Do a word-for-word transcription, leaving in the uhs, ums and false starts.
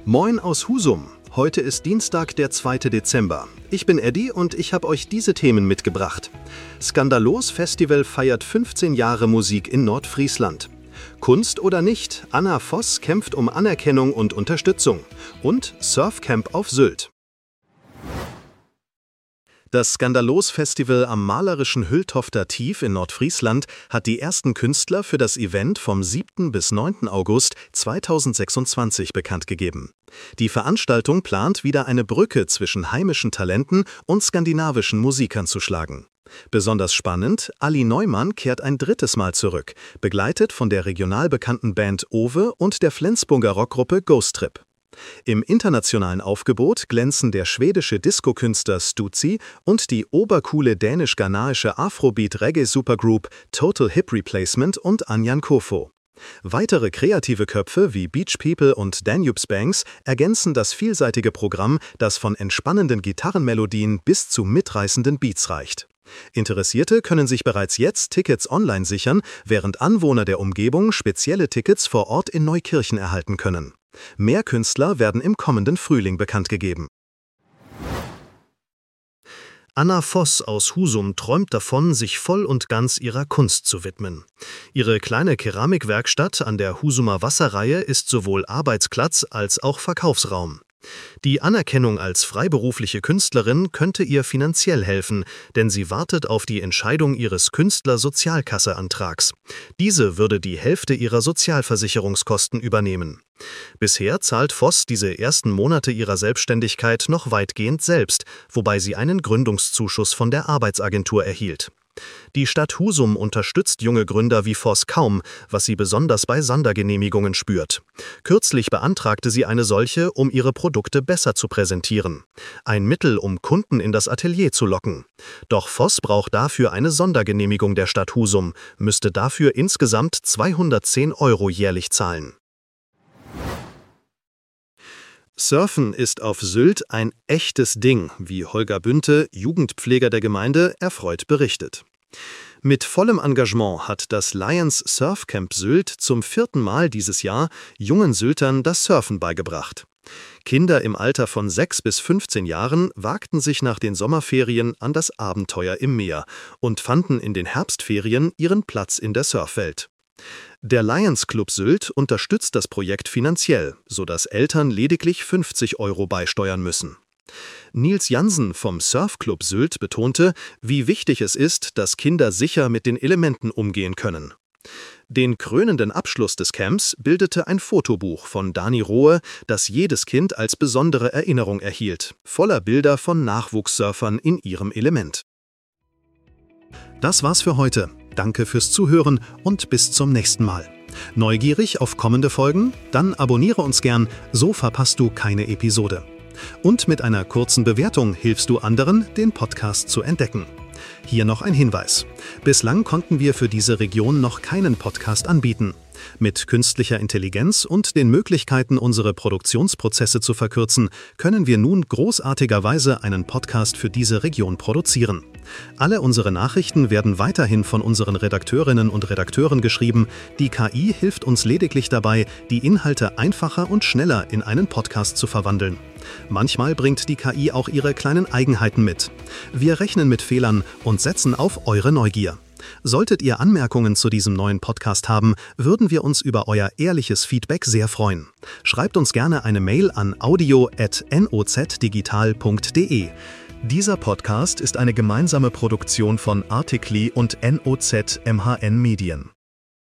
Moin aus Husum. Heute ist Dienstag, der zweite Dezember. Ich bin Eddie und ich habe euch diese Themen mitgebracht. Skandalos Festival feiert fünfzehn Jahre Musik in Nordfriesland. Kunst oder nicht, Anna Voss kämpft um Anerkennung und Unterstützung. Und Surfcamp auf Sylt. Das Skandalos-Festival am malerischen Hülltofter Tief in Nordfriesland hat die ersten Künstler für das Event vom siebten bis neunten August zweitausendsechsundzwanzig bekannt gegeben. Die Veranstaltung plant, wieder eine Brücke zwischen heimischen Talenten und skandinavischen Musikern zu schlagen. Besonders spannend, Ali Neumann kehrt ein drittes Mal zurück, begleitet von der regional bekannten Band Owe und der Flensburger Rockgruppe Ghost Trip. Im internationalen Aufgebot glänzen der schwedische Disco-Künstler Stützi und die obercoole dänisch-ghanaische Afrobeat-Reggae-Supergroup Total Hip Replacement und Anjan Kofo. Weitere kreative Köpfe wie Beach People und Danube Spanks ergänzen das vielseitige Programm, das von entspannenden Gitarrenmelodien bis zu mitreißenden Beats reicht. Interessierte können sich bereits jetzt Tickets online sichern, während Anwohner der Umgebung spezielle Tickets vor Ort in Neukirchen erhalten können. Mehr Künstler werden im kommenden Frühling bekannt gegeben. Anna Voss aus Husum träumt davon, sich voll und ganz ihrer Kunst zu widmen. Ihre kleine Keramikwerkstatt an der Husumer Wasserreihe ist sowohl Arbeitsplatz als auch Verkaufsraum. Die Anerkennung als freiberufliche Künstlerin könnte ihr finanziell helfen, denn sie wartet auf die Entscheidung ihres Künstlersozialkasse-Antrags. Diese würde die Hälfte ihrer Sozialversicherungskosten übernehmen. Bisher zahlt Voss diese ersten Monate ihrer Selbstständigkeit noch weitgehend selbst, wobei sie einen Gründungszuschuss von der Arbeitsagentur erhielt. Die Stadt Husum unterstützt junge Gründer wie Voss kaum, was sie besonders bei Sondergenehmigungen spürt. Kürzlich beantragte sie eine solche, um ihre Produkte besser zu präsentieren. Ein Mittel, um Kunden in das Atelier zu locken. Doch Voss braucht dafür eine Sondergenehmigung der Stadt Husum, müsste dafür insgesamt zweihundertzehn Euro jährlich zahlen. Surfen ist auf Sylt ein echtes Ding, wie Holger Bünte, Jugendpfleger der Gemeinde, erfreut berichtet. Mit vollem Engagement hat das Lions Surfcamp Sylt zum vierten Mal dieses Jahr jungen Syltern das Surfen beigebracht. Kinder im Alter von sechs bis fünfzehn Jahren wagten sich nach den Sommerferien an das Abenteuer im Meer und fanden in den Herbstferien ihren Platz in der Surfwelt. Der Lions Club Sylt unterstützt das Projekt finanziell, sodass Eltern lediglich fünfzig Euro beisteuern müssen. Nils Jansen vom Surfclub Sylt betonte, wie wichtig es ist, dass Kinder sicher mit den Elementen umgehen können. Den krönenden Abschluss des Camps bildete ein Fotobuch von Dani Rohe, das jedes Kind als besondere Erinnerung erhielt, voller Bilder von Nachwuchssurfern in ihrem Element. Das war's für heute. Danke fürs Zuhören und bis zum nächsten Mal. Neugierig auf kommende Folgen? Dann abonniere uns gern, so verpasst du keine Episode. Und mit einer kurzen Bewertung hilfst du anderen, den Podcast zu entdecken. Hier noch ein Hinweis. Bislang konnten wir für diese Region noch keinen Podcast anbieten. Mit künstlicher Intelligenz und den Möglichkeiten, unsere Produktionsprozesse zu verkürzen, können wir nun großartigerweise einen Podcast für diese Region produzieren. Alle unsere Nachrichten werden weiterhin von unseren Redakteurinnen und Redakteuren geschrieben. Die K I hilft uns lediglich dabei, die Inhalte einfacher und schneller in einen Podcast zu verwandeln. Manchmal bringt die K I auch ihre kleinen Eigenheiten mit. Wir rechnen mit Fehlern und setzen auf eure Neugier. Solltet ihr Anmerkungen zu diesem neuen Podcast haben, würden wir uns über euer ehrliches Feedback sehr freuen. Schreibt uns gerne eine Mail an audio at nozdigital punkt de. Dieser Podcast ist eine gemeinsame Produktion von Articly und N O Z M H N Medien.